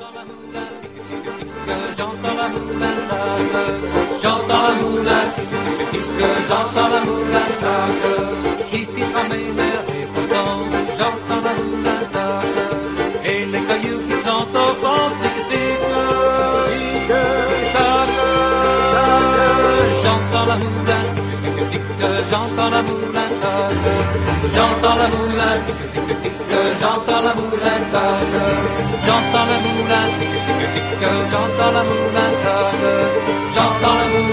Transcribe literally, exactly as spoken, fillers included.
J'entends la moulin, j'entends la moulin, j'entends la moulin, qui filtre mes mers et pourtant j'entends la moulin, et les cailloux qui sont au fond, tic-tic, j'entends la moulin, j'entends la moulin, j'entends la moulin, j'entends la moulin, j'entends la moulin, j'entends la moulin, j'entends la moulin.